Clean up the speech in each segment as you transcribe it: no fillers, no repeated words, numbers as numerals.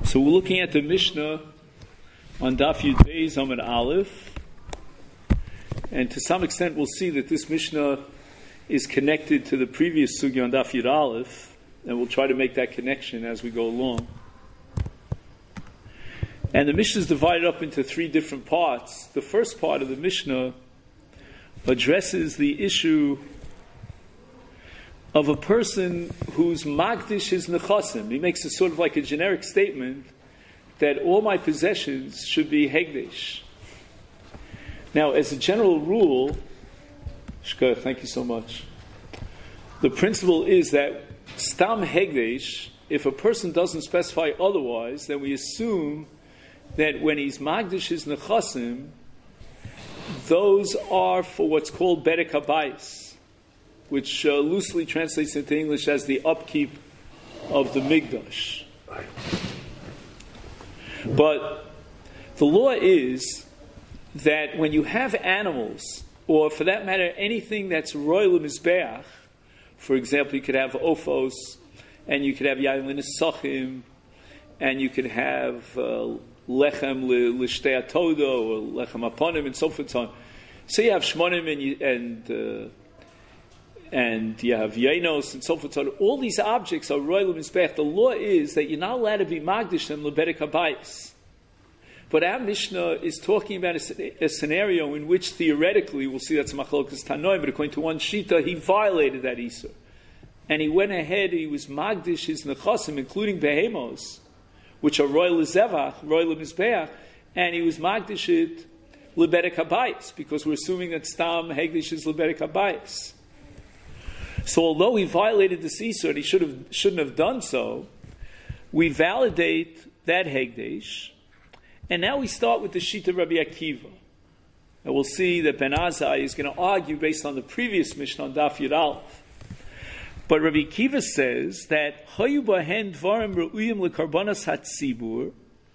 So we're looking at the Mishnah on Daf Yud Beis Amud Aleph, and to some extent we'll see that this Mishnah is connected to the previous Sugya on Daf Yud Aleph, and we'll try to make that connection as we go along. And the Mishnah is divided up into three different parts. The first part of the Mishnah addresses the issue of a person whose magdish is nechasim. He makes a sort of like a generic statement that all my possessions should be hegdesh. Now, as a general rule, Shka, thank you so much. The principle is that stam hegdesh, if a person doesn't specify otherwise, then we assume that when he's magdish his nechasim, those are for what's called bedek habayis, which loosely translates into English as the upkeep of the Mikdash. But the law is that when you have animals, or for that matter, anything that's royal mizbeach, for example, you could have ophos, and you could have yayin l'nesachim, and you could have lechem l'shtei atodo, or lechem aponim, and so forth. So you have shmonim and you have Yenos and so forth. So all these objects are royal mizbech. The law is that you're not allowed to be magdish them lebedek habayis. But our Mishnah is talking about a scenario in which theoretically, we'll see that's machlokas tanoim, but according to one shita, he violated that isur, and he went ahead. He was magdish his nechasim, including behemos, which are royal zevach, royal mizbech, and he was magdish it lebedek habayis, because we're assuming that stam hegdish is lebedek habayis. So although he violated the isur and he shouldn't have done so, we validate that hegdesh, and now we start with the shita Rabbi Akiva. And we'll see that Ben Azai is going to argue based on the previous Mishnah on Daf Yud Aleph. But Rabbi Akiva says that hayu bahen dvarim re'uyim lekarbanas hatzibur.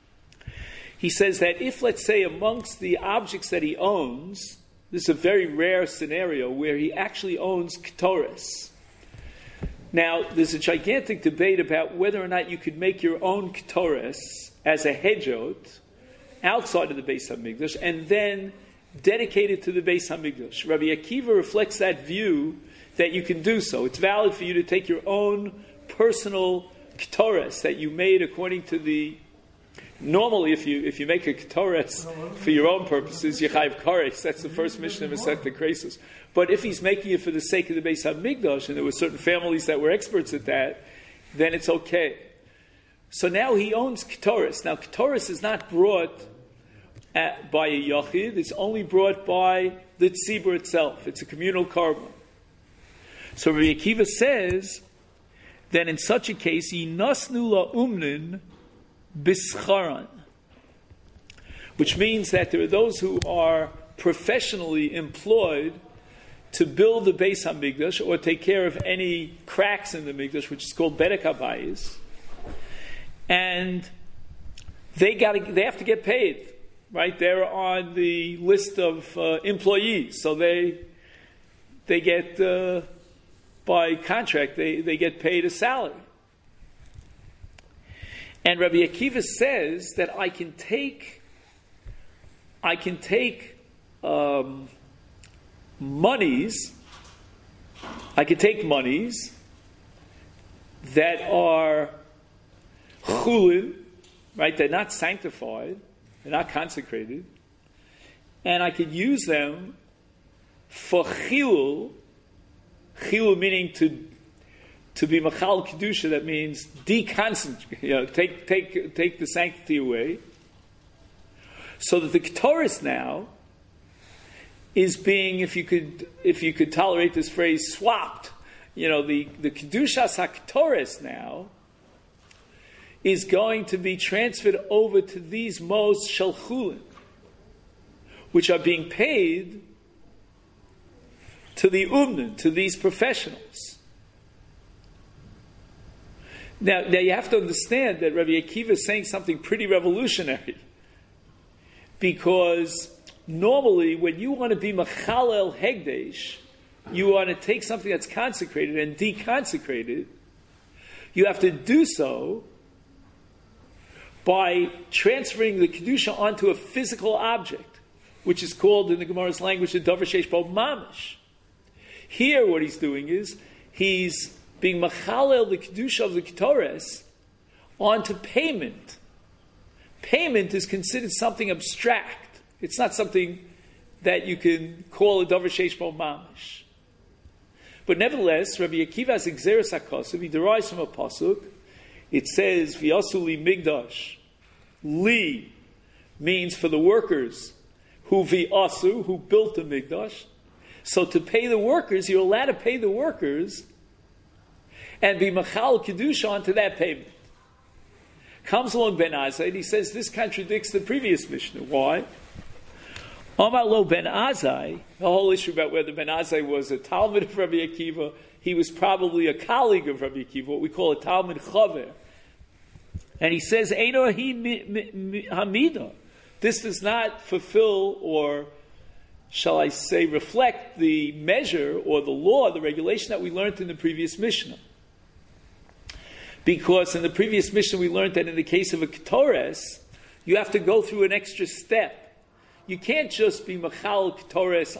He says that if, let's say, amongst the objects that he owns, this is a very rare scenario where he actually owns ketores. Now, there's a gigantic debate about whether or not you could make your own ketores as a hedjot outside of the Beis HaMikdash and then dedicate it to the Beis HaMikdash. Rabbi Akiva reflects that view that you can do so. It's valid for you to take your own personal ketores that you made according to the... Normally, if you make a ketores for your own purposes, you chayiv kares. That's the first Mishnah of Masechta Kresos. But if he's making it for the sake of the Beis HaMikdash, and there were certain families that were experts at that, then it's okay. So now he owns ketores. Now, ketores is not brought by a yachid; it's only brought by the tzibur itself. It's a communal korban. So Rabbi Akiva says that in such a case, yinasnu la'umnin bischaran, which means that there are those who are professionally employed to build the Beis HaMikdash or take care of any cracks in the Mikdash, which is called bedek habayis, and they have to get paid, right? They're on the list of employees, so they get by contract they get paid a salary. And Rabbi Akiva says that I can take monies that are chulin, right? They're not sanctified, they're not consecrated, and I could use them for chilul meaning to be machal kedusha. That means deconcentrate, take the sanctity away, so that the ketores now is being, if you could tolerate this phrase, swapped. The kedushas haketores now is going to be transferred over to these most shalchulin, which are being paid to the umnin, to these professionals. Now you have to understand that Rabbi Akiva is saying something pretty revolutionary, because normally when you want to be machalel hegdesh, you want to take something that's consecrated and deconsecrate it, you have to do so by transferring the Kedusha onto a physical object, which is called in the Gemara's language the Davar Sheish Bo Mamish. Here what he's doing is he's being machalel the Kedusha of the Ketores onto payment. Payment is considered something abstract. It's not something that you can call a Davar Sheish Bo Mamish. But nevertheless, Rabbi Akiva's Exeris HaKosav, he derives from a pasuk. It says, V'yasu li migdash. Li means for the workers who v'yasu, who built the migdash. So to pay the workers, you're allowed to pay the workers and be machal kedusha onto that payment. Comes along Ben Azai and he says this contradicts the previous Mishnah. Why? Amar lo Ben Azai, the whole issue about whether Ben Azai was a Talmud of Rabbi Akiva, he was probably a colleague of Rabbi Akiva, what we call a Talmud Chaver. And he says, Eino hi hamida. This does not fulfill, or shall I say, reflect the measure or the law, the regulation that we learned in the previous Mishnah. Because in the previous Mishnah we learned that in the case of a Ketores, you have to go through an extra step. You can't just be machal Ketores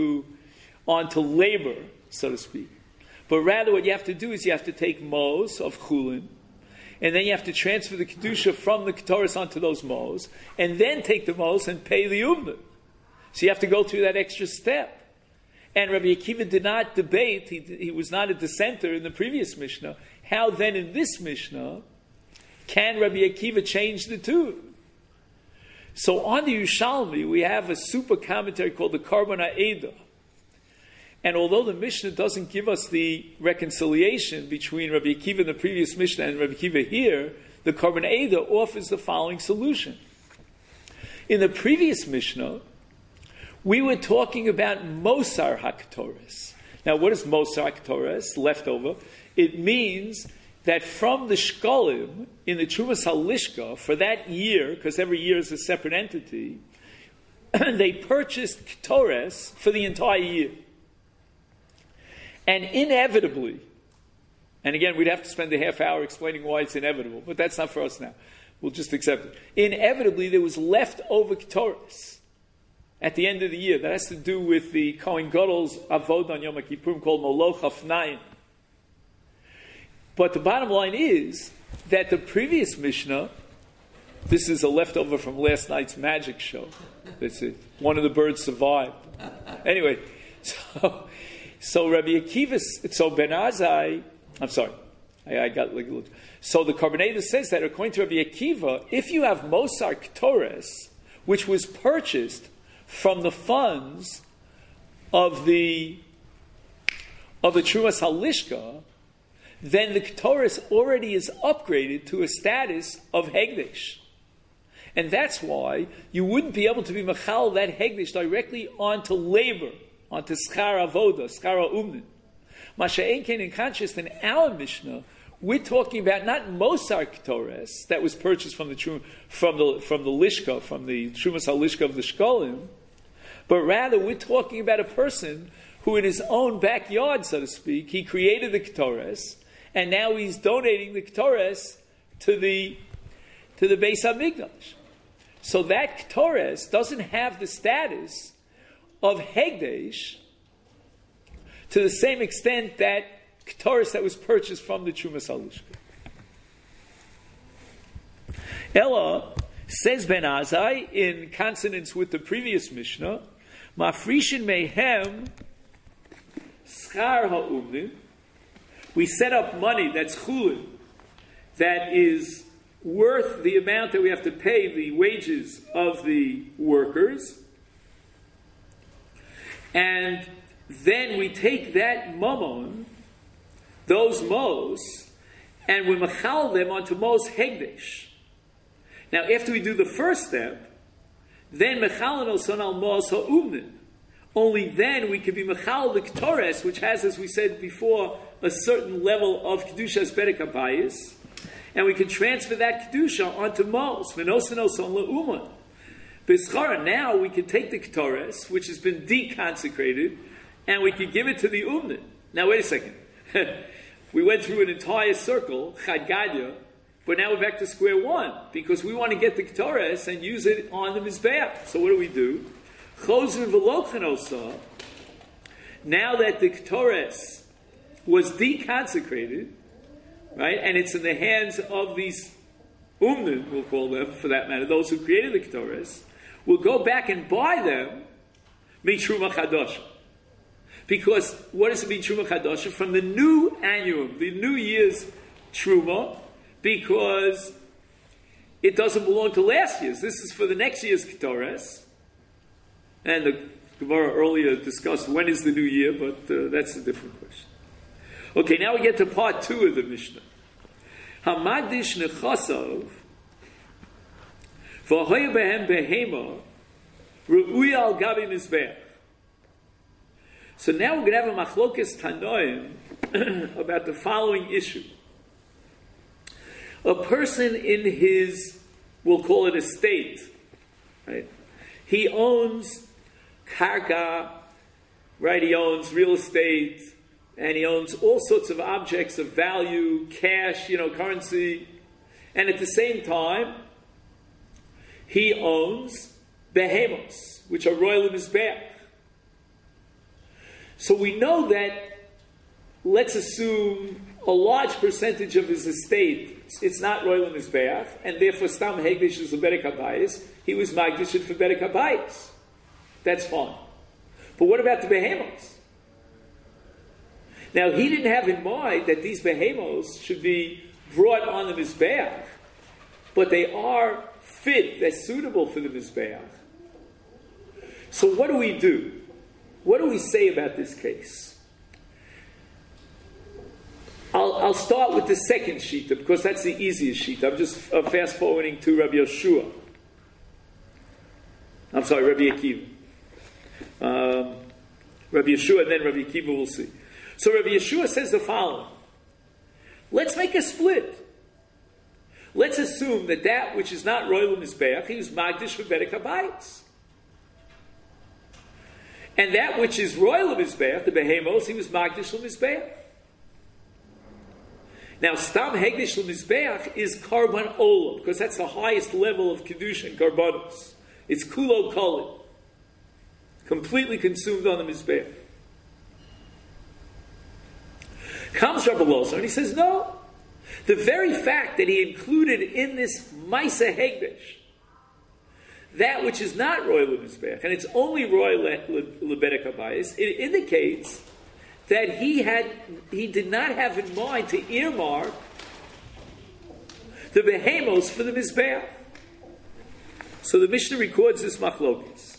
onto labor, so to speak. But rather what you have to do is you have to take mos of chulin, and then you have to transfer the kedusha from the Ketores onto those mos, and then take the mos and pay the umnah. So you have to go through that extra step. And Rabbi Akiva did not debate, he was not a dissenter in the previous Mishnah. How then in this Mishnah can Rabbi Akiva change the two? So on the Yerushalmi, we have a super commentary called the Korban HaEdah. And although the Mishnah doesn't give us the reconciliation between Rabbi Akiva in the previous Mishnah and Rabbi Akiva here, the Korban HaEdah offers the following solution. In the previous Mishnah, we were talking about Mosar HaKetores. Now, what is Mosar HaKetores? Leftover. It means that from the Shkolim, in the Trumas HaLishka, for that year, because every year is a separate entity, they purchased Ketores for the entire year. And inevitably, and again, we'd have to spend a half hour explaining why it's inevitable, but that's not for us now. We'll just accept it. Inevitably, there was leftover Ketores at the end of the year. That has to do with the Kohen Gadol's Avod on Yom Kippurim called Moloch Hafnaim. But the bottom line is that the previous Mishnah, this is a leftover from last night's magic show. That's it. One of the birds survived. Anyway, so Rabbi Akiva, so Ben Azai, I'm sorry, I got like a little. So the Korban HaEdah says that according to Rabbi Akiva, if you have Mosar Ketores, which was purchased from the funds of the Trumas HaLishka, then the Ketores already is upgraded to a status of Hegdesh. And that's why you wouldn't be able to be machal that Hegdesh directly onto labor, onto Schar Avoda, Schar Umnin. Masha'en Ken, in contrast, in our Mishnah, we're talking about not Mosar Ketores that was purchased from the Lishka, from the Trumas HaLishka of the Shkolim, but rather we're talking about a person who in his own backyard, so to speak, he created the Ketores, and now he's donating the Ketores to the Beis HaMikdash. So that Ketores doesn't have the status of Hegdesh to the same extent that Ketores that was purchased from the Trumas HaLishka. Ella, says Ben Azai, in consonance with the previous Mishnah, Mafrishin Mehem Schar HaUmnim, we set up money that's chulin, that is worth the amount that we have to pay the wages of the workers, and then we take that mammon, those mos, and we machal them onto mos hegdesh. Now, after we do the first step, then mechal oson al mos ha'umnin. Only then we can be mechal the Ketores, which has, as we said before, a certain level of Kedusha's Bedek Abayis, and we can transfer that Kedusha onto Mos, V'nosenos on Le'uman. B'schara, now we can take the Ketores, which has been deconsecrated, and we can give it to the Umnin. Now wait a second. We went through an entire circle, Chad Gadya, But now we're back to square one, because we want to get the Ketores and use it on the Mizbeach. So what do? Chozer v'lo, now that the Ketores was deconsecrated, right, and it's in the hands of these Umnin, we'll call them, for that matter, those who created the Ketores, will go back and buy them mitruma chadasha. Because what does it mean, truma chadasha? From the new annuum, the new year's truma, because it doesn't belong to last year's. This is for the next year's Ketores. And the Gemara earlier discussed when is the new year, but that's a different question. Okay, now we get to part 2 of the Mishnah. Hamadish nechasav v'hoya behem behema ru'uya al gabi mizbeach. So now we're going to have a machlokas tanoim about the following issue. A person in his, we'll call it estate, right? He owns karka, right? He owns real estate, and he owns all sorts of objects of value, cash, currency, and at the same time, he owns behemoths, which are royal in his back. So we know that, let's assume, a large percentage of his estate, it's not royal in his beach, and therefore Stam Hegdish is a Bedek HaBayis, he was Magdish for Bedek HaBayis. That's fine. But what about the behemoths? Now, he didn't have in mind that these behemoths should be brought on the Mizbeach, but they are fit, they're suitable for the Mizbeach. So what do? What do we say about this case? I'll start with the second Shita, because that's the easiest Shita. I'm just fast forwarding to Rabbi Yeshua. I'm sorry, Rabbi Akiva. Rabbi Yeshua and then Rabbi Akiva, we'll see. So Rabbi Yeshua says the following. Let's make a split. Let's assume that which is not royal mizbeach, he was magdish for Bedek HaBayis. And that which is royal mizbeach, the behemoths, he was magdish mizbeach. Now, Stam Hegdish L'Mizbeach is Karban Olam, because that's the highest level of Kiddush and Karbanos. It's Kulo Koli, completely consumed on the Mizbeach. Comes Rabbi Loza, and he says, no. The very fact that he included in this Maisa Hegdish that which is not royal L'Mizbeach, and it's only royal L'Bedek HaBayis, it indicates that he did not have in mind to earmark the behemoths for the Mizbeach. So the Mishnah records this machlokes.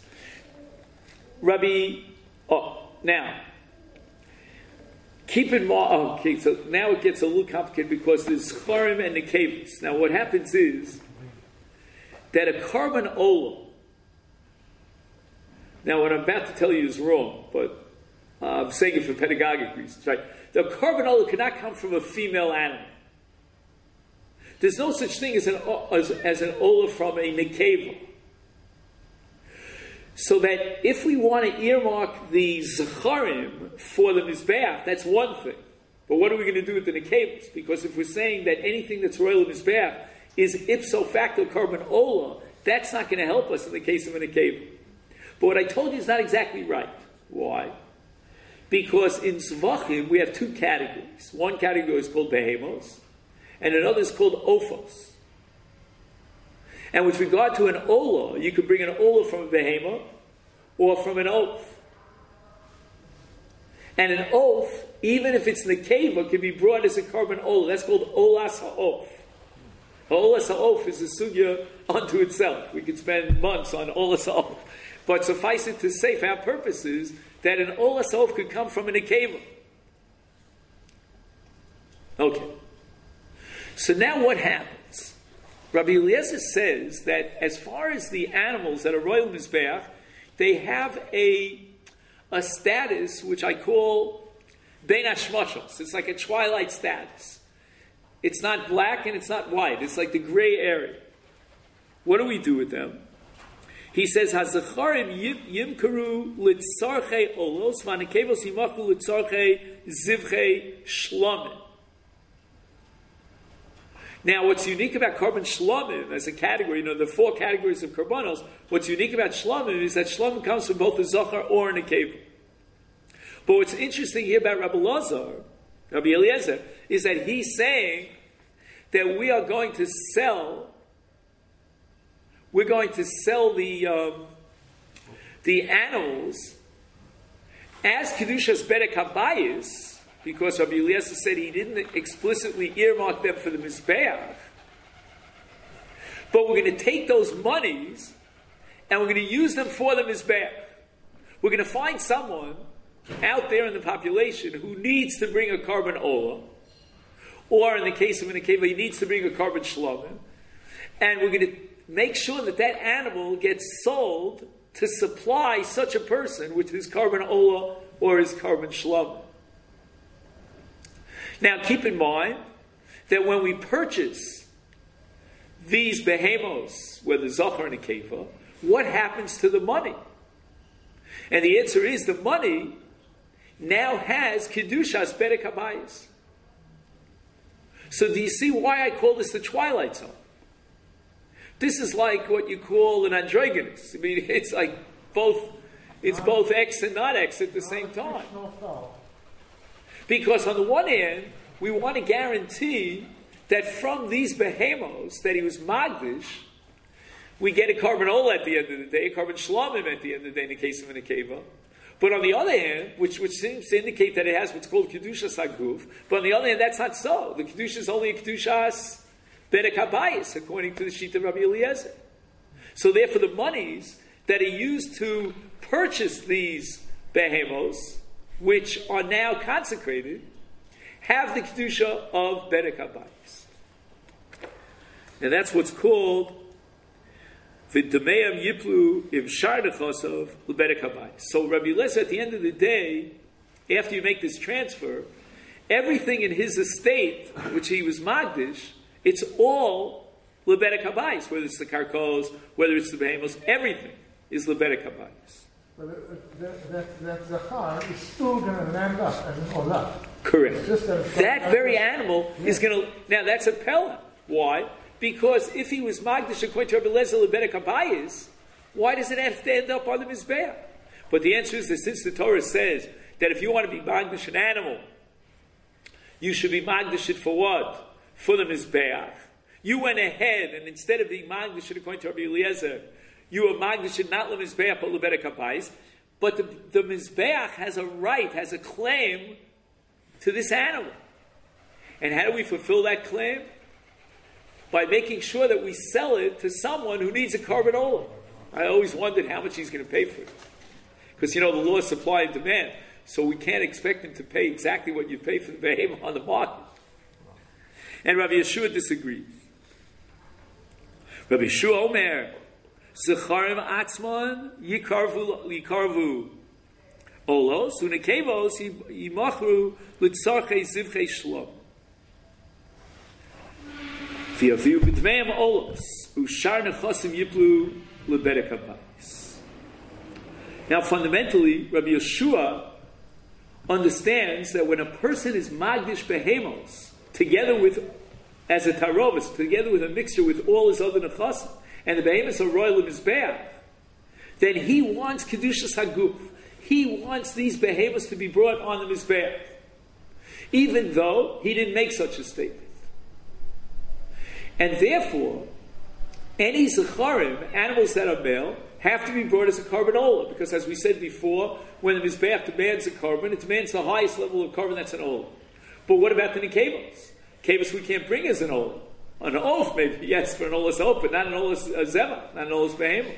Now, keep in mind, so now it gets a little complicated because there's Chorim and Nekevus. Now what happens is that a Karban Olam, now what I'm about to tell you is wrong, but I'm saying it for pedagogic reasons, right? The Karban Olam cannot come from a female animal. There's no such thing as an Olam from a Nekeva. So that if we want to earmark the Zacharim for the Mizbeach, that's one thing. But what are we going to do with the Nekevas? Because if we're saying that anything that's royal Mizbeach is ipso facto Karban Olam, that's not going to help us in the case of a Nekeva. But what I told you is not exactly right. Why? Because in Zvachim we have 2 categories. One category is called Behemos, and another is called Ophos. And with regard to an Ola, you could bring an Ola from a Behema or from an Oath. And an Oath, even if it's Nekeva, can be brought as a Karban Ola. That's called Olas HaOf. Olas HaOf is a sugya unto itself. We could spend months on Olas HaOf. But suffice it to say, for our purposes, that an Olas HaOf could come from a Nekeva. Okay. So now what happens? Rabbi Eliezer says that as far as the animals that are royal Mizbeach, they have a status which I call Ben Hashmashos. It's like a twilight status. It's not black and it's not white. It's like the gray area. What do we do with them? He says, "Hazacharim yimkaru litzarchei olos v'anekevos yimachu litzarchei zivchei shlomim." Now, what's unique about Korban Shlomim as a category, the 4 categories of Korbanos, what's unique about Shlomim is that Shlomim comes from both a Zochar or a Nekeva. But what's interesting here about Rabbi Eliezer, is that he's saying that we are going to sell the animals as Kedushas Bedek HaBayis, because Rabbi Eliezer said he didn't explicitly earmark them for the Mizbeach, but we're going to take those monies and we're going to use them for the Mizbeach. We're going to find someone out there in the population who needs to bring a Korban Olah, or in the case of an Akeva, he needs to bring a Korban Shlomim, and we're going to make sure that that animal gets sold to supply such a person with his Korban Olah or his Korban Shlomim. Now, keep in mind that when we purchase these behemos, whether Zochar and Akeva, what happens to the money? And the answer is the money now has Kedushas Bedek HaBayis. So do you see why I call this the Twilight Zone? This is like what you call an androgynous. I mean, it's like both X and not X at the same time. Because on the one hand, we want to guarantee that from these behemos that he was magdish, we get a Korban Olah at the end of the day, a Korban Shlomim at the end of the day in the case of an Akeva. But on the other hand, which seems to indicate that it has what's called Kedushas HaGuf, but on the other hand, that's not so. The Kedusha is only a Kedushas Bedek HaBayis, according to the sheet of Rabbi Eliezer. So therefore, the monies that are used to purchase these behemos, which are now consecrated, have the Kedusha of Bedek HaBayis. Now that's what's called V'dameim yiplu im shar nechosov lebedek habayis. So Rabbi Eliezer, at the end of the day, after you make this transfer, everything in his estate, which he was magdish, it's all lebedek habayis. Whether it's the karkos, whether it's the behemos, everything is lebedek habayis. But that zachar is still going to land up as an olah. Correct. That very animal is going to. Now that's a pella. Why? Because if he was magdish according to Rabbi Eliezer lebedek habayis, why does it have to end up on the mizbeach? But the answer is that since the Torah says that if you want to be magdish an animal, you should be magdish it for what? For the mizbeach. You went ahead and instead of being magdish it according to Rabbi Eliezer, you were magdish it not lemizbeach but lebedek habayis. But the mizbeach has a right, has a claim to this animal. And how do we fulfill that claim? By making sure that we sell it to someone who needs a Korban Olah. I always wondered how much he's going to pay for it. Because, the law is supply and demand. So we can't expect him to pay exactly what you pay for the behemoth on the market. And Rabbi Yeshua disagrees. Rabbi Yeshua Omer, Zecharim atzmon yikarvu olos, unekevos yimachru litzarchei zivchei shlom. Now, fundamentally, Rabbi Yeshua understands that when a person is magdish behemos, together with, as a tarovis, together with a mixture with all his other nechasim, and the behemos are royal mizbeach, then he wants kedushas haguf. He wants these behemos to be brought on the mizbeach, even though he didn't make such a statement. And therefore, any zecharim, animals that are male, have to be brought as a Korban Olah, because as we said before, when the Mizbeach demands a Korban, it demands the highest level of Korban, that's an Olah. But what about the Nekevos? Nekevos we can't bring as an Olah. An oath, maybe, yes, for an Olas oath, but not an Olas Zevah, not an Olas Behemoth.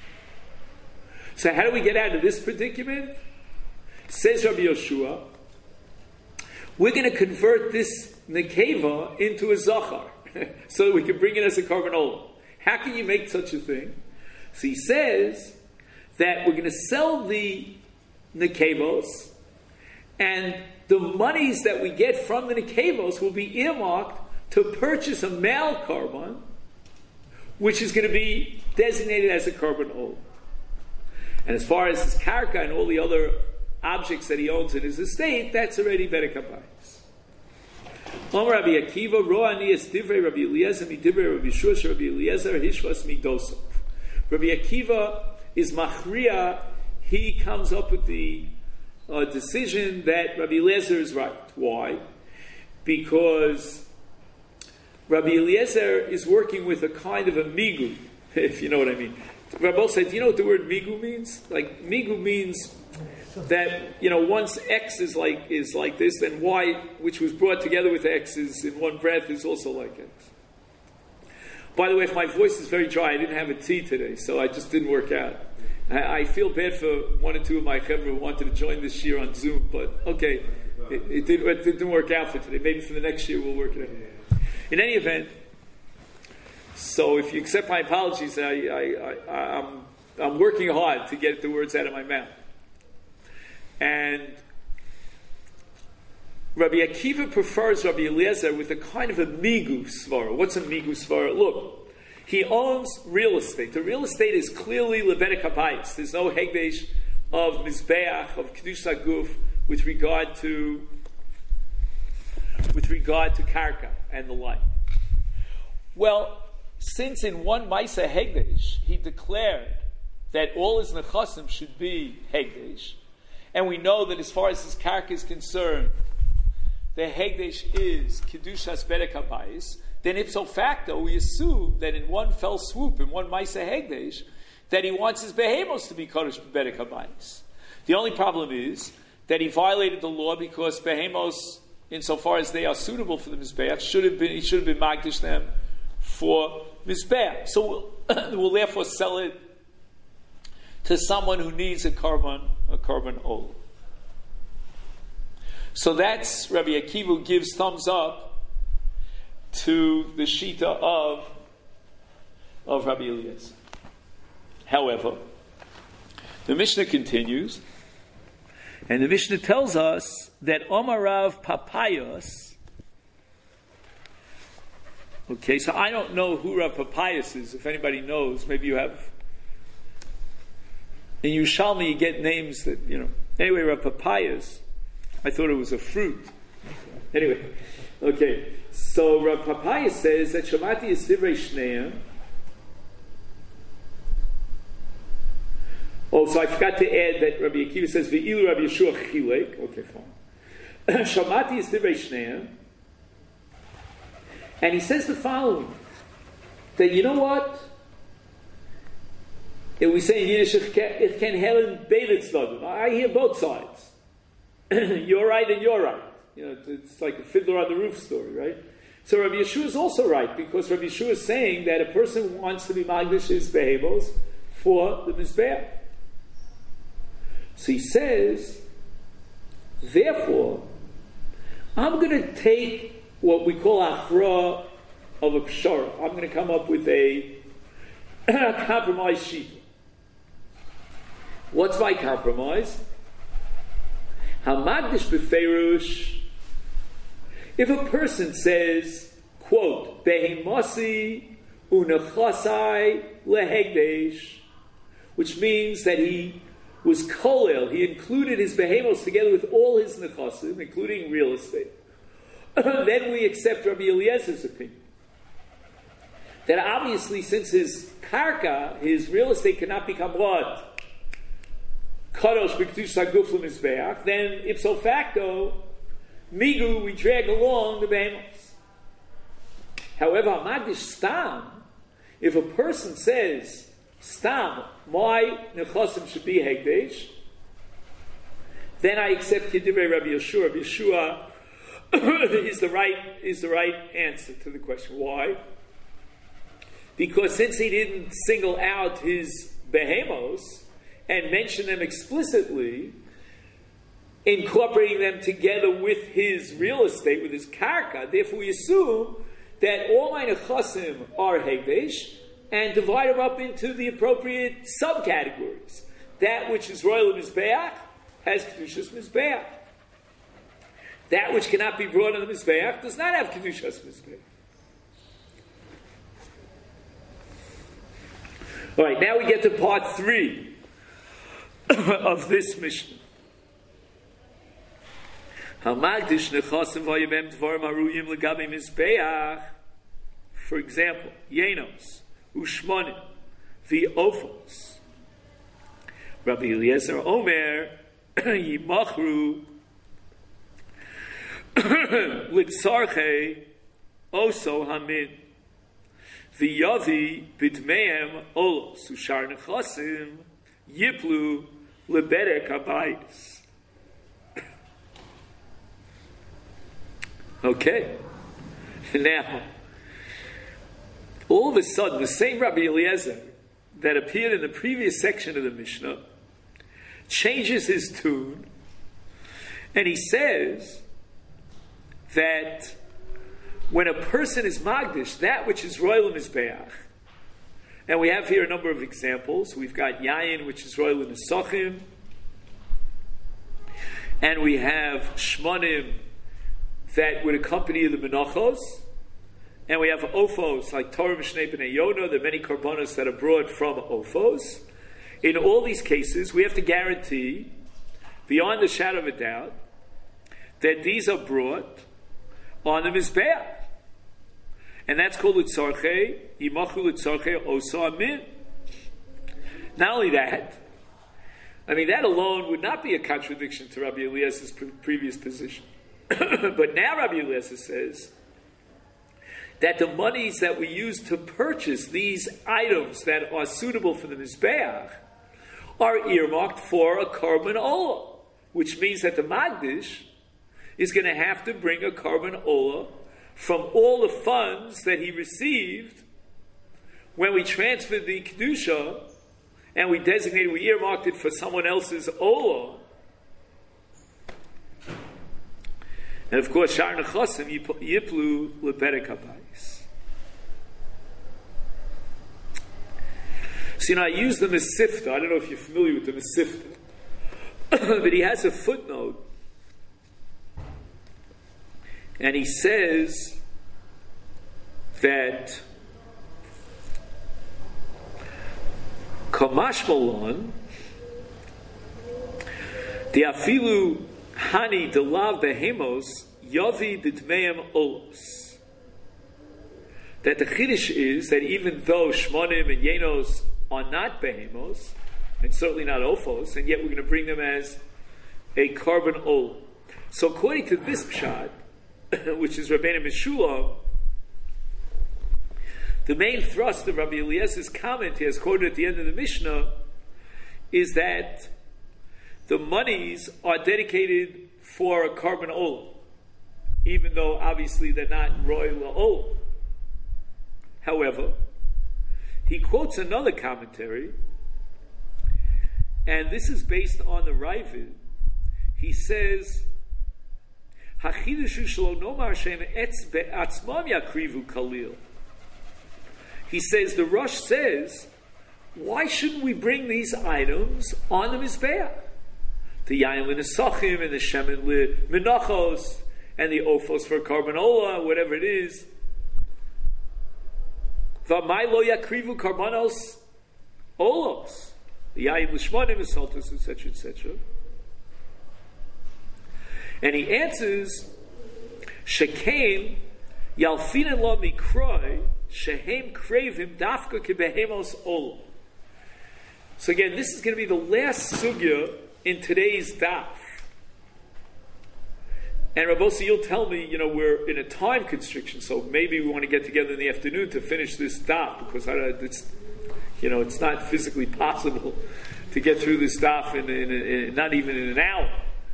So how do we get out of this predicament? Says Rabbi Yeshua, we're going to convert this Nekeva into a Zachar, so that we can bring it as a Korban Olah. How can you make such a thing? So he says that we're going to sell the Nekevos, and the monies that we get from the Nekevos will be earmarked to purchase a male Korban, which is going to be designated as a Korban Olah. And as far as his karka and all the other objects that he owns in his estate, that's already Bedek HaBayis. Om Rabbi Akiva, Ro'ani es divrei Rabbi Eliezer, mi divrei Rabbi Shua, Rabbi Eliezer, hishvas mi dosov. Rabbi Akiva is machriya. He comes up with the decision that Rabbi Eliezer is right. Why? Because Rabbi Eliezer is working with a kind of a migu, if you know what I mean. Rabbi said, do you know what the word migu means? Like, migu means that, once X is like this, then Y, which was brought together with X, is in one breath, is also like X. By the way, if my voice is very dry, I didn't have a tea today, so I just didn't work out. I feel bad for one or two of my chevra who wanted to join this year on Zoom, but okay, it didn't work out for today. Maybe for the next year we'll work it out. In any event, so if you accept my apologies, I'm working hard to get the words out of my mouth. And Rabbi Akiva prefers Rabbi Eliezer with a kind of a migu svara. What's a migu svara? Look, he owns real estate. The real estate is clearly lebedik habayis. There's no hegdesh of mizbeach, of kedusha guf with regard to karka and the like. Well, since in one Maisa Hegdesh he declared that all his nechasim should be Hegdesh, and we know that as far as his karka is concerned, the Hegdesh is Kedushas Bedek HaBayis, then ipso facto we assume that in one fell swoop, in one Maisa Hegdesh, that he wants his behemos to be Kodesh Bedek HaBayis. The only problem is that he violated the law because behemos, insofar as they are suitable for the Mizbeach, he should have been magdish them for Mizbeach. So we'll therefore sell it to someone who needs a korban ol. So that's Rabbi Akiva who gives thumbs up to the shita of Rabbi Eliezer. However, the Mishnah continues, and the Mishnah tells us that Omarav Papayos. Okay, so I don't know who Rav Papayos is. If anybody knows, maybe you have. In Yerushalmi, you get names that, Anyway, Rav Papayos, I thought it was a fruit. Anyway, okay. So Rav Papayos says that Shamati is divrei shneim. Oh, so I forgot to add that Rabbi Akiva says ve'ilu Rabbi Yeshua chilek. Okay, fine. Shamati is divrei shneim. And he says the following, that you know what? We say in Yiddish, it can helen bevet. I hear both sides. You're right and you're right. It's like a fiddler on the roof story, right? So Rabbi Yeshua is also right, because Rabbi Yeshua is saying that a person wants to be magdish his behemos for the mizbeach. So he says, therefore, I'm going to take what we call achra of a pshara. I'm going to come up with a compromise sheet. What's my compromise? Hamagdish beferush. If a person says, quote, behemasi unachasai lehegdesh, which means that he was kolel, he included his behemos together with all his nechasim, including real estate, then we accept Rabbi Eliezer's opinion. That obviously, since his karka, his real estate cannot become what? Kadosh b'kedusha guf l'mizbeach, then ipso facto, migu, we drag along the behemos. However, magdish stam, if a person says, stam, my nechasim should be hegdesh, then I accept Kedivrei Rabbi Yeshua. Rabbi Yeshua is the right answer to the question. Why? Because since he didn't single out his behemos and mention them explicitly, incorporating them together with his real estate, with his karka, therefore we assume that all my nechasim are hegdesh, and divide them up into the appropriate subcategories. That which is royal mizbeach has kedushas mizbeach. That which cannot be brought on the mizbeach does not have kedushas mizbeach. All right, now we get to part 3 of this Mishnah. Hamagdish nechasim vayibem dvarim haruyim legabe mizbeach. For example, yenos, ushmonim, v'ofos. Rabbi Eliezer Omer yimachru litzarche oso hamin v'yavi bidmeim olos ushar nechasim yiplu leberek habayis. Okay, now all of a sudden the same Rabbi Eliezer that appeared in the previous section of the Mishnah changes his tune, and he says that when a person is magdish, that which is royal mizbeach, and we have here a number of examples. We've got yayin, which is royal nesachim, and we have shmonim that would accompany the menachos, and we have ofos like Torah Mishnei B'nai Yonah, the many korbanos that are brought from ofos. In all these cases, we have to guarantee, beyond a shadow of a doubt, that these are brought on the Mizbeach. And that's called Litzarche, Yimachu Litzarche Osa Amin. Not only that, I mean, that alone would not be a contradiction to Rabbi Eliezer's previous position. But now Rabbi Eliezer says that the monies that we use to purchase these items that are suitable for the Mizbeach are earmarked for a korban olah, which means that the Magdish is going to have to bring a korban olah from all the funds that he received when we transferred the Kedusha and we designated, we earmarked it for someone else's olah. And of course, Shar Nechasim Yiplu Leberek Habayis. So, I use the Mesifta. I don't know if you're familiar with the Mesifta. But he has a footnote. And he says that Kamash Malon, the Afilu Hani Delav Behemos Yavi B'Dmeim Olos. That the Chiddush is that even though Shmonim and Yenos are not Behemos, and certainly not Ophos, and yet we're going to bring them as a korban ol. So according to this pshat, which is Rabbeinu Meshulam, the main thrust of Rabbi Eliezer's comment, as quoted at the end of the Mishnah, is that the monies are dedicated for a korban ol, even though obviously they're not royal ol. However, he quotes another commentary, and this is based on the Ravid. He says, he says, the Rosh says, why shouldn't we bring these items on the Mizbeach? The Yayin L'Nesachim and the Shemen L'Menachos and the Ophos for Korban Olah, whatever it is. V'may lo yakrivu Karbanos Olos. The Yayin L'Shmonim Esaltus, etc., etc. And he answers, Shekain Yalfinen lo mikroi Shehem Kravim Dafka Kebehemos Olah. So again, this is going to be the last sugya in today's daf. And Rabbosi, you'll tell me, we're in a time constriction, so maybe we want to get together in the afternoon to finish this daf, because it's not physically possible to get through this daf in not even in an hour.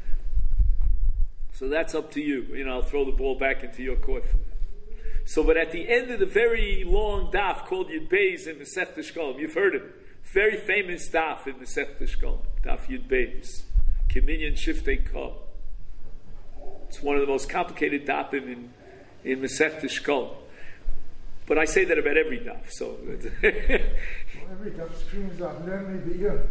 So that's up to you. I'll throw the ball back into your court for that. So, but at the end of the very long daf called Yud Beis in Masechta Shkolim, you've heard it. Very famous daf in Masechta Shkolim, daf Yud Beis, Kiminyan Shiftei Kol. It's one of the most complicated dafim in Masechta Shkolim. But I say that about every daf. So every daf screams out, learn me bigger.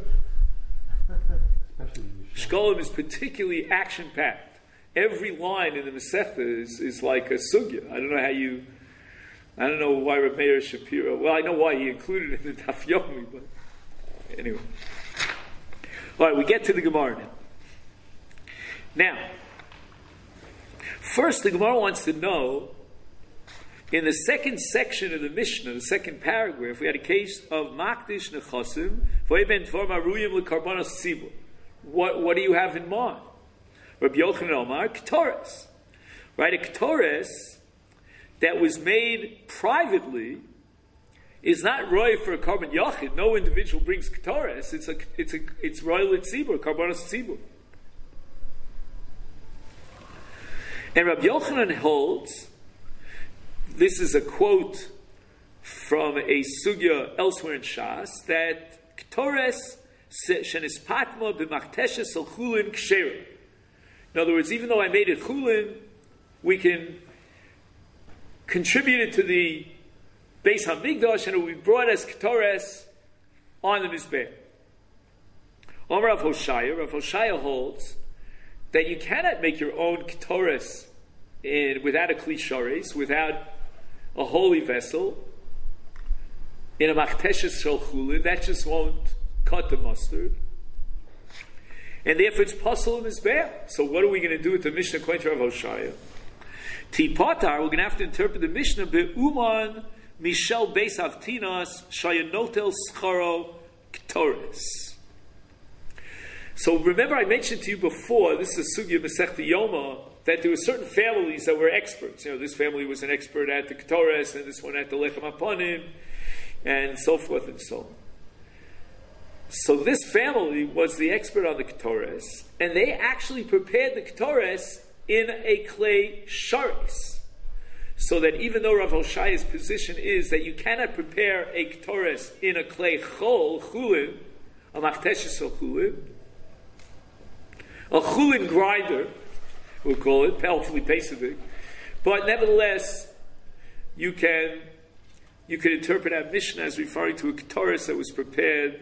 Shkolim is particularly action-packed. Every line in the Masechta is like a sugya. I don't know why Reb Meir Shapiro, well, I know why he included it in the Daf Yomi, but anyway. All right, we get to the Gemara now. Now, First, the Gemara wants to know, in the second section of the Mishnah, the second paragraph, we had a case of Makdish Nechosim, Voiben Tvar Maruyim L'Karbanos Tzibur. What do you have in mind? Rabbi Yochanan Omar, Ketores. Right, a Ketores that was made privately is not roy for a carbon yachid. No individual brings Ketores. It's roy L'Tzibur, Karbanos Tzibur. And Rabbi Yochanan holds, this is a quote from a sugya elsewhere in Shas, that Ketores shenispatma b'machteshes al chulin kshera. In other words, even though I made it chulin, we can contribute it to the Beis Hamikdash, and it will be brought as Ketores on the Mizbeh. Rav Hoshaya holds that you cannot make your own Ketores without a Kli Shares, without a holy vessel, in a Machteshes Shel Chulin. That just won't cut the mustard. And therefore it's Pasal and Mizbeach. So what are we going to do with the Mishnah according to Rav Hoshaya? Tipatar, we're going to have to interpret the Mishnah Be'uman Mishel Beis Avtinas Shayanotel Scharo Ketores. So remember I mentioned to you before, this is Sugya Masechta Yoma, that there were certain families that were experts. This family was an expert at the Ketores, and this one at the Lechem Aponim, and so forth and so on. So this family was the expert on the Ketores, and they actually prepared the Ketores in a clay sharis. So that even though Rav Hoshaya's position is that you cannot prepare a Ketores in a clay chulin, a machteshes chulin, a chulin grinder, we'll call it, powerfully Pesavik, but nevertheless, you can interpret our Mishnah as referring to a Ketores that was prepared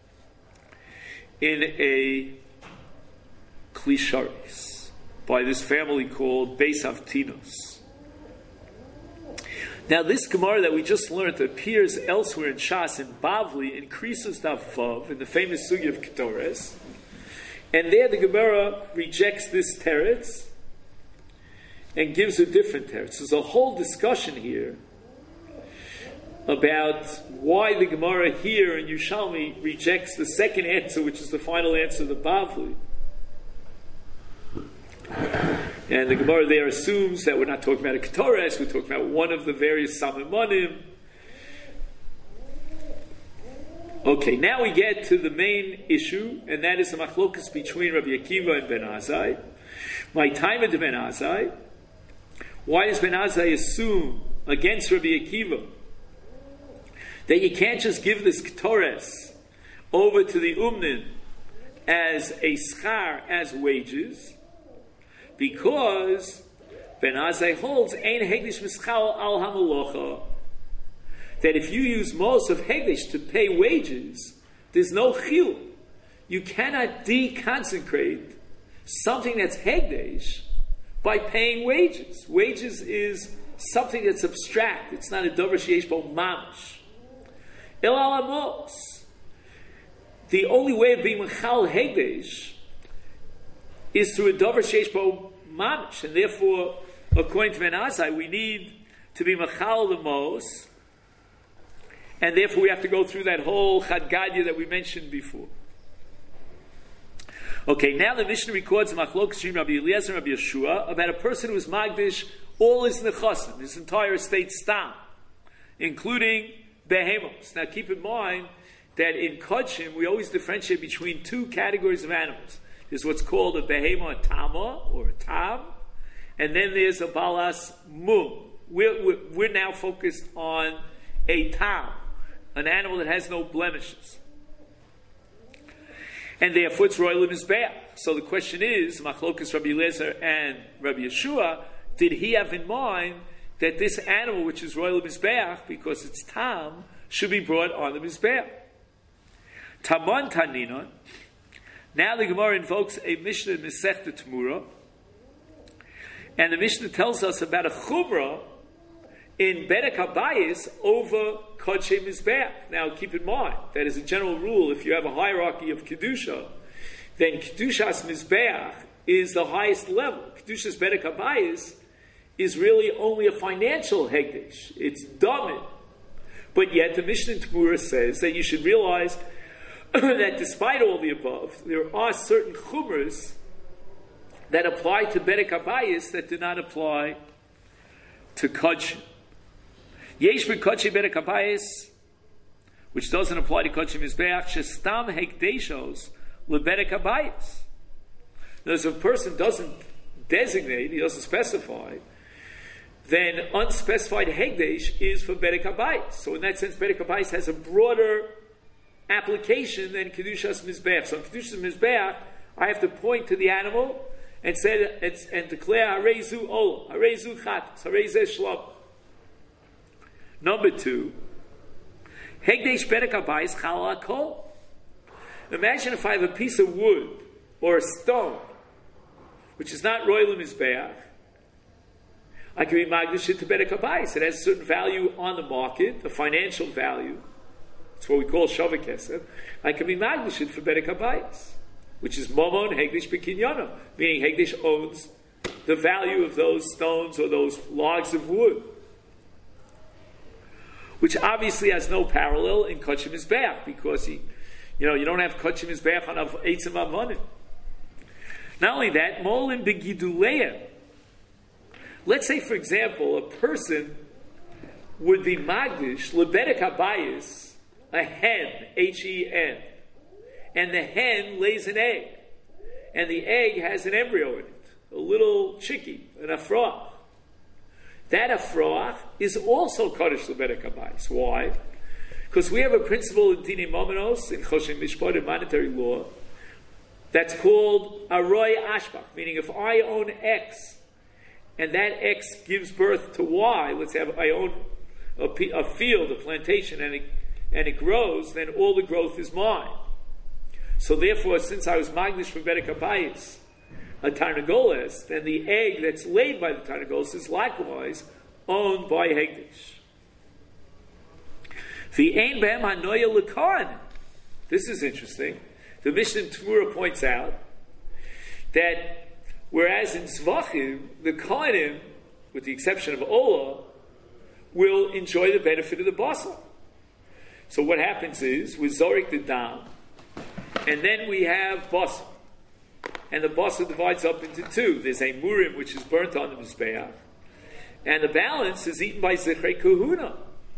in a Kli Sharis by this family called Beis Avtinos. Now, this Gemara that we just learned appears elsewhere in Shas, in Bavli, in Krisos Daf Vav, in the famous Sugya of Ketores. And there the Gemara rejects this teretz and gives a different teretz. There's a whole discussion here about why the Gemara here in Yerushalmi rejects the second answer, which is the final answer of the Bavli. And the Gemara there assumes that we're not talking about a Ketores, we're talking about one of the various Samimanim. Okay, now we get to the main issue, and that is the machlokas between Rabbi Akiva and Ben Azai. My time at Ben Azai. Why does Ben Azai assume against Rabbi Akiva that you can't just give this Ketores over to the Umnin as a schar, as wages? Because Ben Azai holds ein hegdish mischal al hamalocha, that if you use most of hegdish to pay wages, there's no chiyuv. You cannot deconsecrate something that's hegdish by paying wages. Wages is something that's abstract. It's not a davar sheyesh bo mamash. El alamos. The only way of being mechal hegdish is through a davar sheyesh bo mamish, and therefore, according to Ben Azai, we need to be machal the mos, and therefore we have to go through that whole chadgadya that we mentioned before. Okay, now the Mishnah records machlokes between Rabbi Eliezer and Rabbi Yeshua about a person who is magdish all his nechasim, his entire estate stam, including behemos. Now keep in mind that in Kodshim we always differentiate between two categories of animals. There's what's called a behema tama, or a tam, and then there's a balas mum. We're now focused on a tam, an animal that has no blemishes. And therefore it's royal mizbeach. So the question is, machlokas Rabbi Eliezer and Rabbi Yeshua, did he have in mind that this animal, which is royal mizbeach, because it's tam, should be brought on the mizbeach? Taman tanina. Now the Gemara invokes a Mishnah in Masechta Temura, and the Mishnah tells us about a chumrah in Bedek HaBayis over Kodshei Mizbeach. Now keep in mind that as a general rule, if you have a hierarchy of Kedusha, then Kedushas Mizbeach is the highest level. Kedushas Bedek Habayis is really only a financial hegdish. It's domin. But yet the Mishnah in Tamura says that you should realize that despite all the above, there are certain chumras that apply to Bedek Habayis that do not apply to Kodshim. Yesh b'Kodshim Bedek Habayis, which doesn't apply to Kodshim Mizbeach, shestam hekdeshos lebedek Habayis. If a person doesn't designate, he doesn't specify, then unspecified hegdesh is for Bedek Habayis. So in that sense, Bedek Habayis has a broader application than Kedushas Mizbeach. So in Kedushas Mizbeach, I have to point to the animal and say and declare Harezu Olam, Harezu Chatas, Harezeh Shlom. Number 2, Hegdesh Bedek Habayis Chal HaKol. Imagine if I have a piece of wood or a stone, which is not Roy Mizbeach, I can be magdish it to Bedek Habayis. It has a certain value on the market, a financial value. It's what we call Shavah Kesef. I can be magdish it for Bedek Habayis, which is Momon Hegdish B'Kinyono, meaning Hegdish owns the value of those stones or those logs of wood, which obviously has no parallel in Kodshim Mizbeach, because you don't have Kodshim Mizbeach on Eitzim Avonim. Not only that, Molin B'Giduleim. Let's say, for example, a person would be magdish lebedek habayis, a hen, Hen, and the hen lays an egg, and the egg has an embryo in it, a little chickie, an afroach. That afroach is also kaddish lebedek habayis. Why? Because we have a principle in Dini Momenos, in Choshen Mishpat, in monetary law, that's called Aroi Ashbach, meaning if I own X, and that X gives birth to Y, let's say I own a field, a plantation, and it grows, then all the growth is mine. So therefore, since I was magdish for Bedek Habayis, a Tarnagoles, then the egg that's laid by the Tarnagoles is likewise owned by Hegdish. The Ein Behem Hanoya L'Kohanim. This is interesting. The Mishnah in Tamura points out that whereas in Zvachim, the Kohanim, with the exception of Ola, will enjoy the benefit of the basar. So what happens is, we zorik the dam, and then we have basar. And the basar divides up into 2. There's a murim, which is burnt on the Mizbeach, and the balance is eaten by Zichrei Kahuna.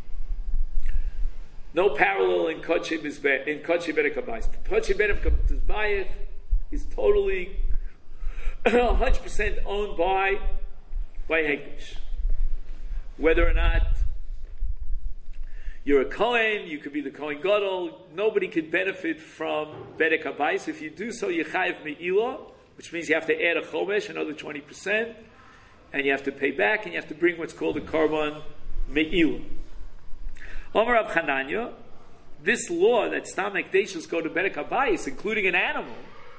No parallel in Kodshim Bedek Habayis. Kodshim Bedek Habayis is totally 100% owned by Hegdish. Whether or not you're a Kohen, you could be the Kohen Gadol, nobody could benefit from Bedek Habayis. If you do so, you chayiv me'ilah, which means you have to add a chomesh, another 20%, and you have to pay back, and you have to bring what's called a korban me'ilah. Omer Rav Chananya, this law that Stam Hekdeshos go to Bedek Habayis, including an animal,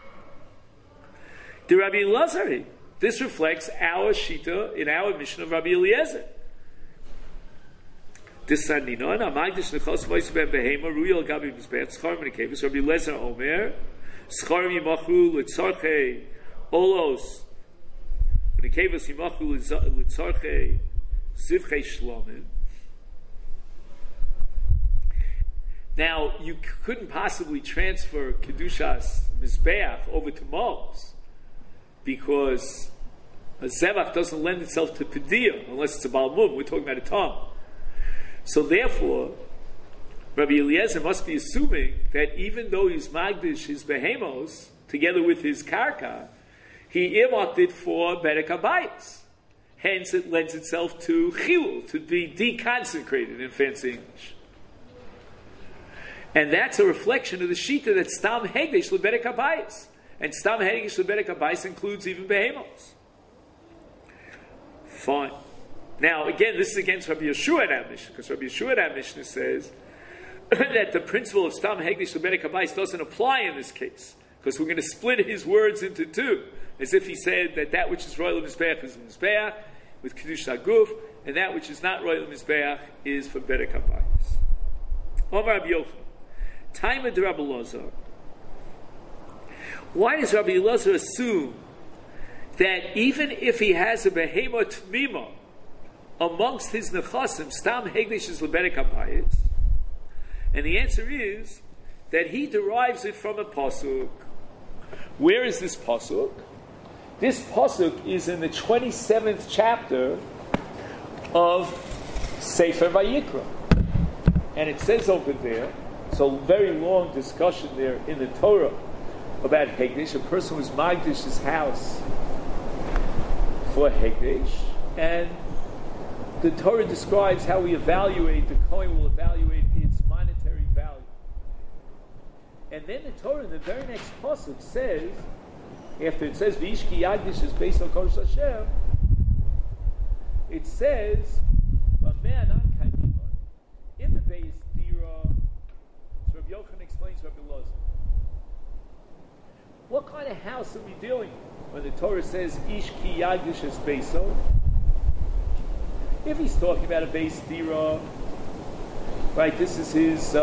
the Rabbi Elazar, this reflects our Shita in our mission of Rabbi Eliezer. This Saninon, Amagdish Nechos Voice Ben Behema, Ruyal Gabi Mizbeach, Scharim Nekevis, Rabbi Eliezer Omer, Scharim Yimachu Litzarche Olos, Nekevis Yimachu Litzarche Zivchei Shlomim. Now, you couldn't possibly transfer Kedushas Mizbeach over to Mos, because a Zevach doesn't lend itself to Pediyah, unless it's a Balmum. We're talking about a Tom. So therefore, Rabbi Eliezer must be assuming that even though he's Magdish his Behemos, together with his Karka, he earmarked it for Bedek Habayis. Hence, it lends itself to Chilul, to be deconsecrated in fancy English. And that's a reflection of the Shita that Stam Hegdesh Lebedek Habayis. And Stam Hegdesh Lebedek Habayis includes even Behemos. Fine. Now, again, this is against Rabbi Yeshua and our Mishnah, because Rabbi Yeshua and our Mishnah says that the principle of Stam Hegdesh Lebedek Habayis doesn't apply in this case, because we're going to split his words into 2, as if he said that which is Royal Mizbeach is Mizbeach, with Kiddush HaGuf, and that which is not Royal Mizbeach is for Bedek Habayis. Omar Rabbi Yochanan. Time of Rabbi Elazar. Why does Rabbi Elazar assume that even if he has a behemoth tmima amongst his nechasim, stam hegdish is lebedek habayis? And the answer is that he derives it from a pasuk. Where is this pasuk? This pasuk is in the 27th chapter of Sefer Vayikra. And it says over there, so very long discussion there in the Torah about Hegdish. A person was Magdish his house for Hegdish, and the Torah describes how we evaluate, the Kohen will evaluate its monetary value. And then the Torah in the very next pasuk says, after it says V'ish ki yagdish is based on Kodesh Hashem, it says in the base dira. So Rabbi Yochanan explains to Rabbi Elazar, what kind of house are we dealing with when the Torah says Ish ki yagdish is beso? If he's talking about a base dira, right? This is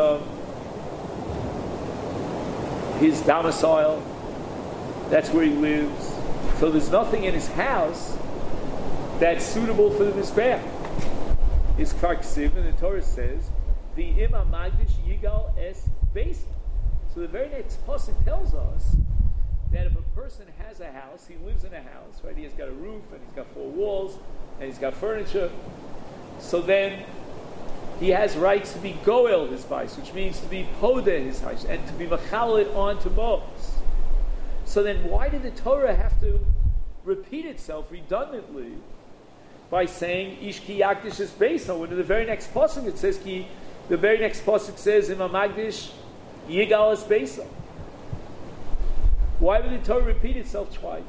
his domicile. That's where he lives. So there's nothing in his house that's suitable for the Mizbeach. Is Kfar Ksiv, and the Torah says, the Ima Magdish Yigal Es Beis. So the very next pasuk tells us that if a person has a house, he lives in a house, right? He has got a roof, and he's got 4 walls, and he's got furniture. So then he has rights to be Goel his Bais, which means to be Podeh his Hais, and to be Machalit onto Mos. So then why did the Torah have to repeat itself redundantly by saying Ish ki yakdish es beisa, when in the very next pasuk it says the very next pasuk says Ima Magdish Yigal es beisa? Why would the Torah repeat itself twice?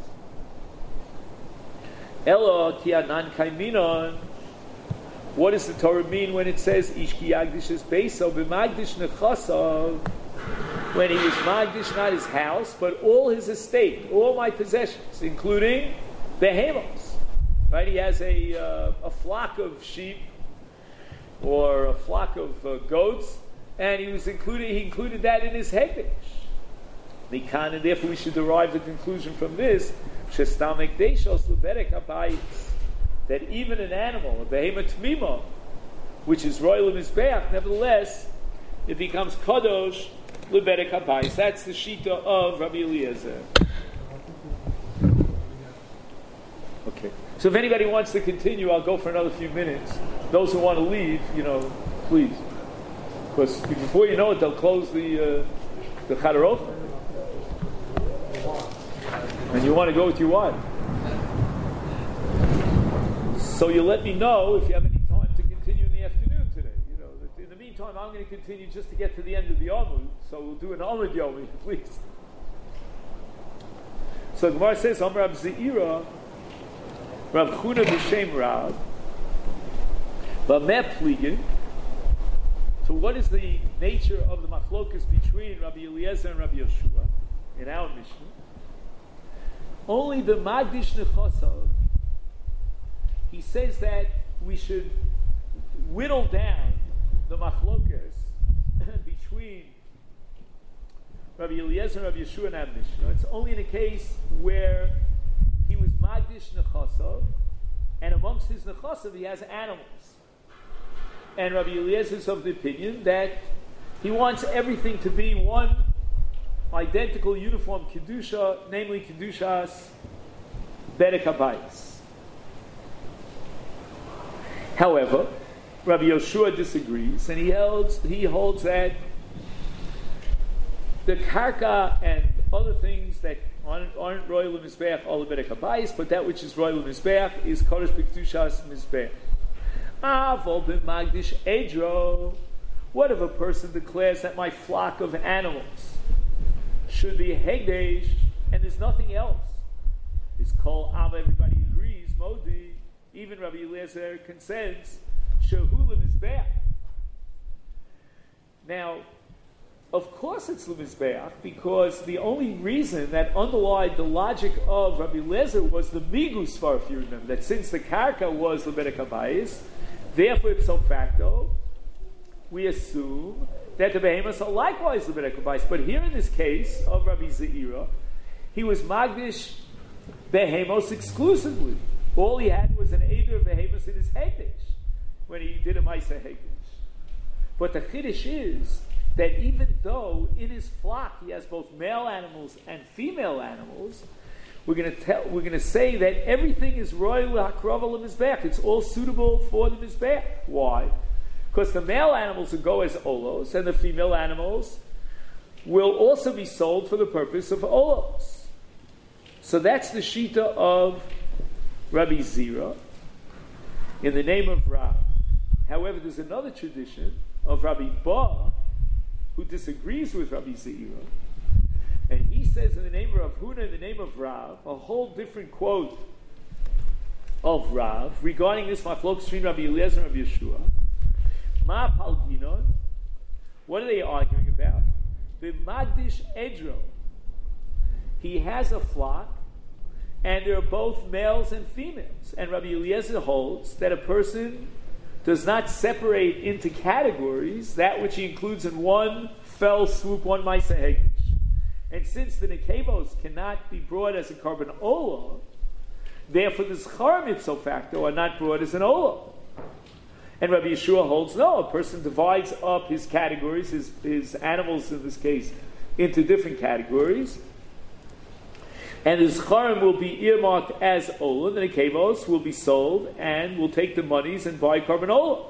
Elo ki anan kaiminon. What does the Torah mean when it says Ish ki yakdish es beisa b'magdish nechasav? When he was Magdish not his house, but all his estate, all my possessions, including behemoths. Right? He has a flock of sheep or a flock of goats, and he included that in his hegdish. Mikan, and therefore we should derive the conclusion from this, that even an animal, a behemoth tmima, which is royal mizbeach, nevertheless, it becomes kadosh lebedek habayis. That's the shita of Rabbi Eliezer. Okay. So if anybody wants to continue, I'll go for another few minutes. Those who want to leave, please. Because before you know it, they'll close the Chadarot. And you want to go with your wife. So you let me know if you have any time to continue in the afternoon today. In the meantime, I'm going to continue just to get to the end of the Amud. So we'll do an Amud Yomi, please. So the Gemara says, Amar Rab Zeira, Rav Chuna b'Shem Rav, B'meh Pligin. So what is the nature of the machlokas between Rabbi Eliezer and Rabbi Yeshua in our Mishnah? Only the Magdish Nechasav, he says that we should whittle down the machlokas between Rabbi Eliezer and Rabbi Yeshua in our Mishnah. It's only in a case where he was Magdish Nechasav, and amongst his Nechasav he has animals. And Rabbi Eliezer is of the opinion that he wants everything to be one identical, uniform Kedusha, namely Kedushas Bedek HaBayis. However, Rabbi Yeshua disagrees, and he holds that the Karka and other things that aren't royal mizbeach all bedek habayis, but that which is royal mizbeach is kodesh b'kedushas mizbeach. Avol b'magdish edro. What if a person declares that my flock of animals should be hegdesh and there's nothing else? It's called Abba. Everybody agrees. Modi, even Rabbi Eliezer consents. Shehu l'mizbeach. Now, of course it's l'mizbeach, because the only reason that underlied the logic of Rabbi Eliezer was the migus far, if you remember, that since the karka was lebedek habayis, therefore ipso facto, we assume that the behemoths are likewise lebedek habayis. But here in this case of Rabbi Zeira, he was magdish behemos exclusively. All he had was an Eider of behemos in his Hekdesh when he did a Maisa Hekdesh. But the Chiddush is that even though in his flock he has both male animals and female animals, we're going to say that everything is royal hakrava lemizbeach. It's all suitable for the mizbeach. Why? Because the male animals will go as olos, and the female animals will also be sold for the purpose of olos. So that's the shita of Rabbi Zira in the name of Rav. However, there's another tradition of Rabbi Ba who disagrees with Rabbi Zira, and he says in the name of Rav Huna, in the name of Rav, a whole different quote of Rav regarding this machlok between Rabbi Eliezer and Rabbi Yeshua. Ma palginon, what are they arguing about? The Magdish Edro. He has a flock, and they're both males and females. And Rabbi Eliezer holds that a person does not separate into categories that which he includes in one fell swoop, one Maisa Hekdesh. And since the Nekevos cannot be brought as a carbon olah, therefore the Zcharim ipso facto are not brought as an olah. And Rabbi Yeshua holds, no, a person divides up his categories, his animals in this case, into different categories. And the Zcharim will be earmarked as olah, the Nekevos will be sold and will take the monies and buy carbon olah.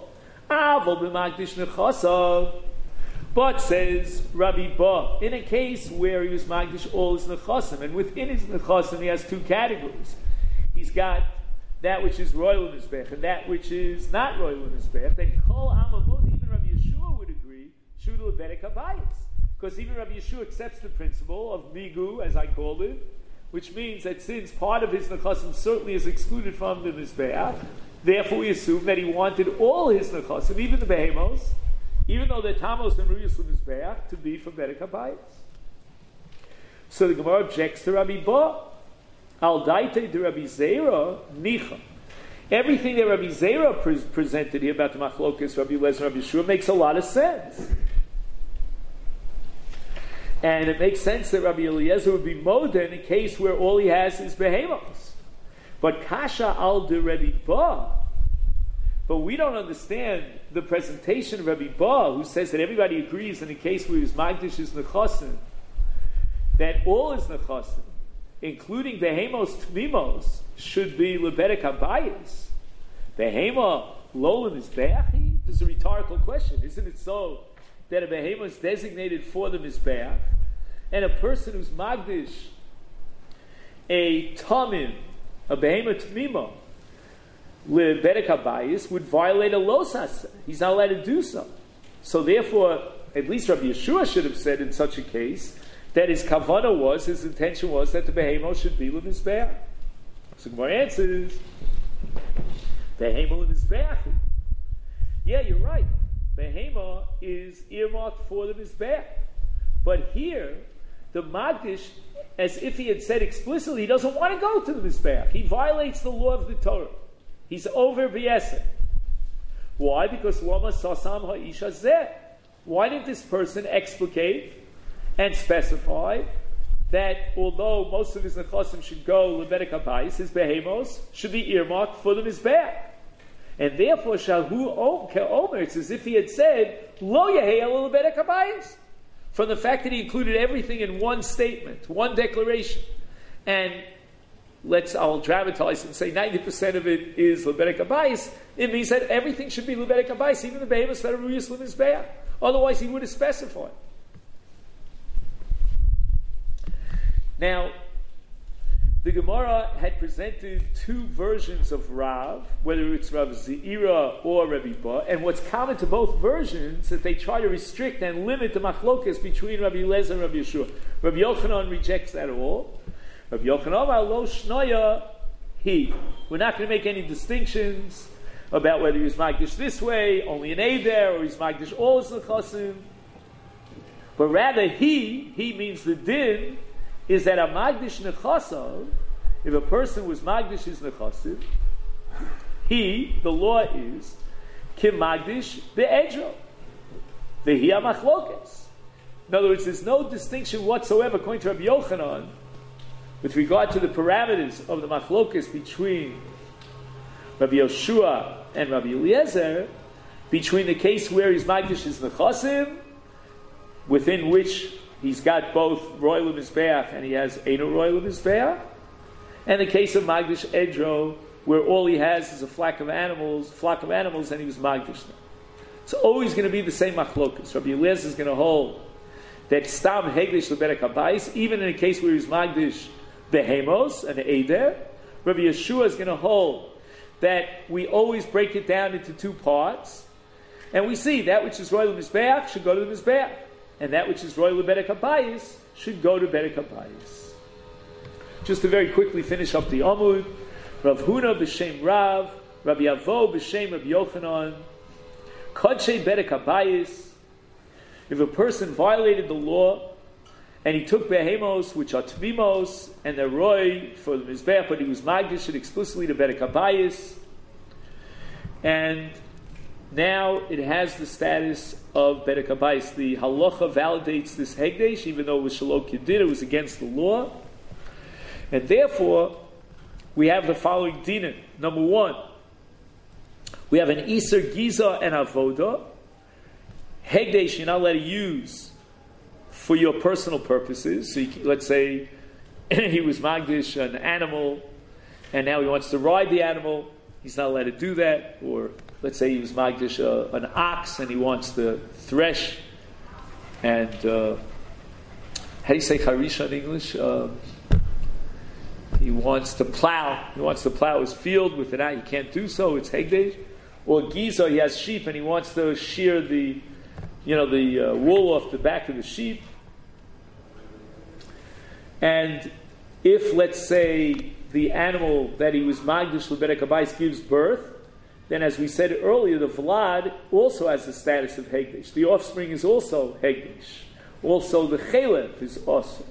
But, says Rabbi Ba, in a case where he was Magdish all his Nechasim, and within his Nechasim he has two categories. He's got that which is royal in Mizbech and that which is not royal in Mizbech, then Kol Amamud, even Rabbi Yeshua would agree, Shudu Lebedek Habayis. Because even Rabbi Yeshua accepts the principle of Migu, as I called it, which means that since part of his Nechasim certainly is excluded from the Mizbech, therefore we assume that he wanted all his Nechasim, even the Behemos, even though they're Tamos and Ruyus Mizbeach, to be from Bedek HaBayis. So the Gemara objects to Rabbi Ba. Al daite de Rabbi Zera nicha. Everything that Rabbi Zera presented here about the Machlokas, Rabbi Eliezer, Rabbi Yeshua makes a lot of sense. And it makes sense that Rabbi Eliezer would be Moda in a case where all he has is Behemos. But Kasha al de Rabbi Ba. But we don't understand the presentation of Rabbi Ba, who says that everybody agrees in the case where his Magdish is Nechasim, that all his Nechasim, including Behemos Tmimos, should be Lebedek HaBayis. Behema Lolim is Be'achi? This is a rhetorical question. Isn't it so that a Behema is designated for the Mizbeach, and a person who's Magdish, a Tamim, a Behema Tmimo, Lebedek HaBayis, would violate a Losas. He's not allowed to do so. So therefore, at least Rabbi Yeshua should have said in such a case that his kavanah was, his intention was that the behemo should be l'mizbeach. So Gemara answers, behemo l'mizbeach. Yeah, you're right. Behemo is earmarked for the mizbeach. But here, the Magdish, as if he had said explicitly, he doesn't want to go to the mizbeach. He violates the law of the Torah. He's over b'yesed. Why? Because lama sasam ha'isha zeh. Why didn't this person explicate and specify that although most of his nechasim should go lebedek habayis, his behemos should be earmarked for the mizbeach, and therefore shalhu ke'omer, it's as if he had said lo yehei ela lebedek habayis, from the fact that he included everything in one statement, one declaration, and I'll dramatize and say 90% of it is lebedek habayis. It means that everything should be lebedek habayis, even the behemos that are ruyus lemizbeach. Otherwise, he would have specified. Now, the Gemara had presented two versions of Rav, whether it's Rav Zeira or Rabbi Ba, and what's common to both versions is that they try to restrict and limit the machlokas between Rabbi Eliezer and Rabbi Yeshua. Rabbi Yochanan rejects that all. Rabbi Yochanan, lo shnoya, he. We're not going to make any distinctions about whether he's Magdish this way, only an Eider, or he's Magdish all his nechasim. But rather, he means the din, is that a Magdish nechasav, if a person was Magdish his nechasim, the law is, Kim Magdish be'edro, vehi ha-machlokes. In other words, there's no distinction whatsoever, according to Rabbi Yochanan, with regard to the parameters of the machlokas between Rabbi Yoshua and Rabbi Eliezer, between the case where he's Magdish is Nechasim, within which he's got both Royal Mizbeach and he has Eino Royal Mizbeach, and the case of Magdish Edro, where all he has is a flock of animals, and he was Magdish them. It's always going to be the same machlokas. Rabbi Eliezer is going to hold that Stam Hegdish Leberek Habayis, even in a case where he's Magdish Behemos and Eider, Rabbi Yeshua is going to hold that we always break it down into two parts, and we see that which is Royal Mizbeach should go to the Mizbeach, and that which is Royal Leberek Habayis should go to Berek Habayis. Just to very quickly finish up the Amud, Rav Huna b'shem Rav, Rabbi Avo b'shem Rabbi Yochanan, Kodshei Berek Habayis. If a person violated the law and he took behemos, which are tvimos, and they're roy for the mizbeach, but he was magdish it explicitly to Berek Habayis, and now it has the status of Berek Habayis. The halacha validates this hegdesh, even though it was shalom kedin, it was against the law, and therefore we have the following dinim. Number one, we have an Iser Giza and Avoda. Hegdesh you're not allowed to use for your personal purposes. So let's say he was Magdish an animal and now he wants to ride the animal. He's not allowed to do that. Or let's say he was Magdish an ox and he wants to thresh. And how do you say charisha in English? He wants to plow. He wants to plow his field with an axe. He can't do so. It's Hegdesh. Or Giza, he has sheep and he wants to shear the wool off the back of the sheep. And if, let's say, the animal that he was Magdish Leberek Habayis gives birth, then as we said earlier, the Vlad also has the status of Hegdesh. The offspring is also Hegdesh. Also the Chelev is also.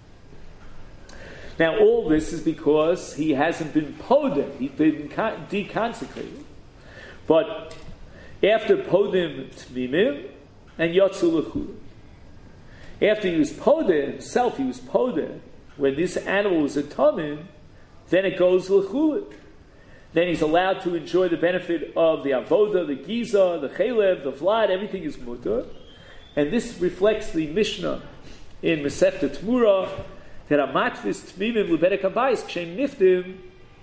Now all this is because he hasn't been Podim, he's been deconsecrated. But after Podim Tmimim and Yotzu L'chul, after he was Podim himself, he was Podim, when this animal was a Tamim, then it goes L'chul. Then he's allowed to enjoy the benefit of the Avoda, the Giza, the Chelev, the Vlad, everything is Mutter. And this reflects the Mishnah in Masechta Tmura, that Amatvis Tmimim Leberek Habayis Kshem Niftim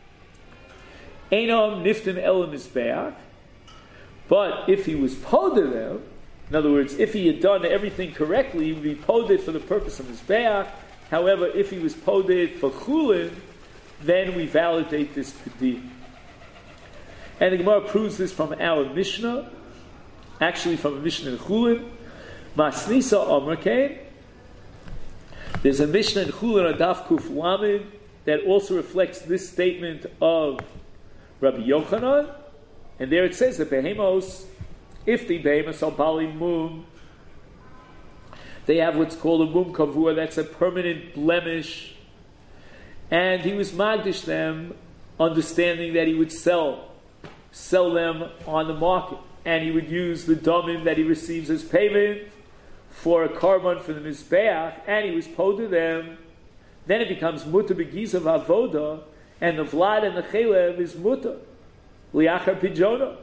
Einam Niftim Elam Mizbeach. But if he was poded them, in other words, if he had done everything correctly, he would be poded for the purpose of Mizbeach. However, if he was poded for Chulin, then we validate this Kedim. And the Gemara proves this from our Mishnah, actually from a Mishnah in Chulin. Masnisa Omer came. There's a Mishnah in Chulin Adaf Kuf Lamed that also reflects this statement of Rabbi Yochanan, and there it says that behemos, if the behemos are bali mum, they have what's called a mum kavua, that's a permanent blemish, and he was magdish them, understanding that he would sell them on the market, and he would use the damim that he receives as payment for a carbon for the mizbeach, and he was poda them. Then it becomes muta begiz of avoda, and the vlad and the chelev is muta liachar pijona.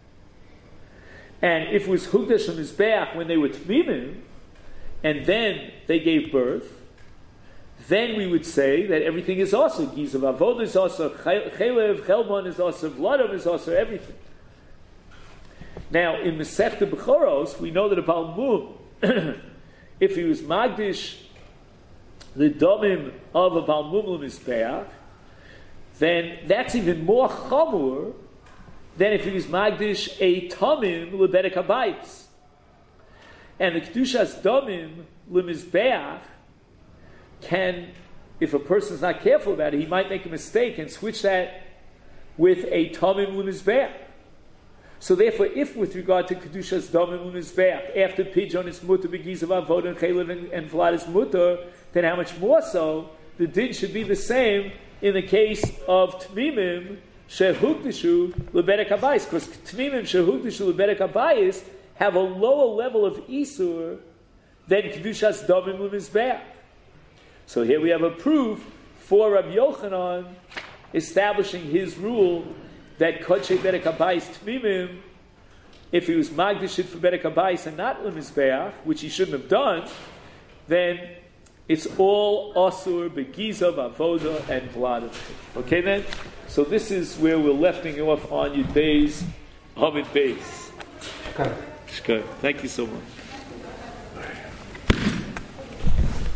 And if it was hugdash and mizbeach when they were tmimim, and then they gave birth, then we would say that everything is also giz of avoda is also chelev, chelbon is also vladam is also everything. Now in Masechta Bechoros we know that about mum, if he was magdish the domim of a balmum l'mizbeach, then that's even more chamur than if he was magdish a tamim leberek habayis. And the kedushas domim l'mizbeach can, if a person's not careful about it, he might make a mistake and switch that with a tamim l'mizbeach. So therefore, if with regard to kedushas domim l'mizbeach, after pigeon is mutter begiz of avodah and chelev and vlad is mutter, then how much more so the din should be the same in the case of tmimim shehugdishu leberek habayis, because tmimim shehugdishu leberek habayis have a lower level of isur than kedushas domim l'mizbeach. So here we have a proof for Rabbi Yochanan establishing his rule that Kodshe Bedek Habayis Tmimim, if he was Magdashit for Bedek Habayis and not Lemizbeach, which he shouldn't have done, then it's all Asur, Begizav, Avoda, and Vlad. Okay then? So this is where we're lefting off on Yud Beis, Hamid Beis. Okay. Shkar. Thank you so much.